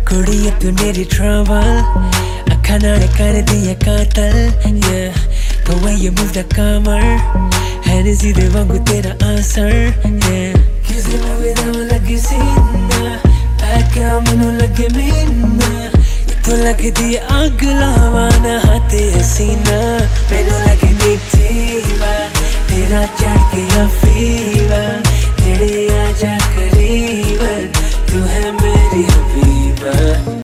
कुड़िए तू मेरी trouble अखा नाल कर दिया कातल yeah the way you move the camera Hennessy दे वांगू तेरा असर yeah किसी मूवी दा लगे सीना आके मैनू लगे मीना इत्थों लगदी अग लावाना हाथे सीना मैनू लगे मीठीवा तेरा चढ़ के फीवर तेरे आजा करीब तू है